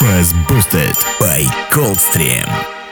was boosted by Coldstream.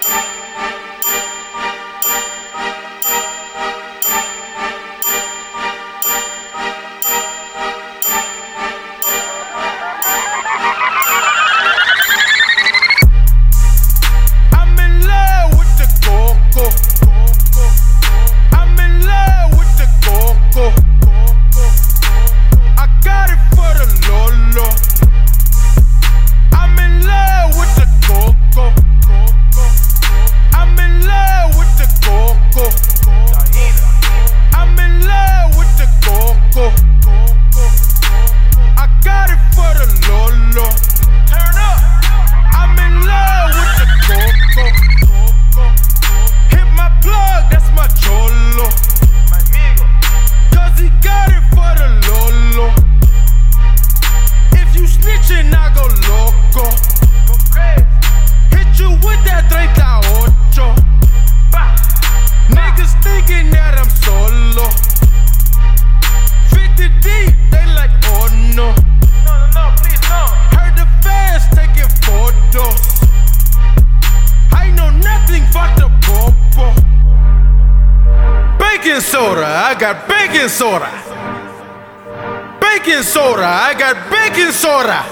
Soda, I got baking soda. Baking soda, I got baking soda.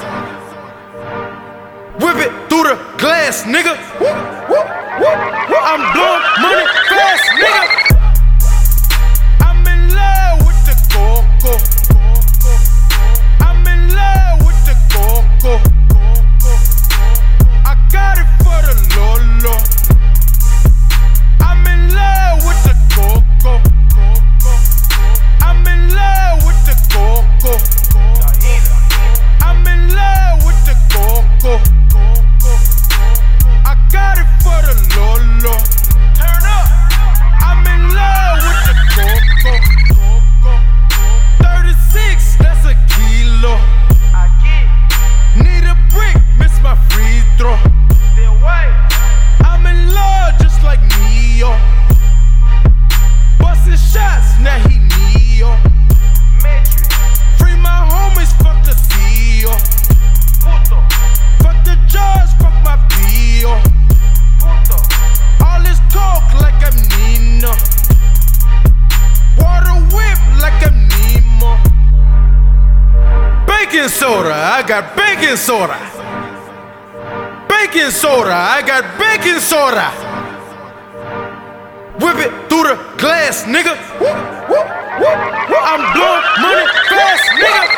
Whip it through the glass, nigga. I'm blowing money fast, nigga. I'm in love with the coco. I'm in love with the coco. I got it for the Lolo. I'm in love with the coco. I'm in love with the coco. I'm in love with the coco. I got it for the Lolo. Turn up. I'm in love with the coco. 36, that's a kilo. I get. Need a brick, miss my free throw. I'm in love just like Neo. Bustin' shots, now he Neo. Free my homies, fuck the CEO. Fuck the judge, fuck my PO. All this talk like I'm Nino. Water whip like I'm Nemo. Baking soda, I got baking soda. Baking soda, I got baking soda. Whip it through the glass, nigga. I'm blowing money fast, nigga.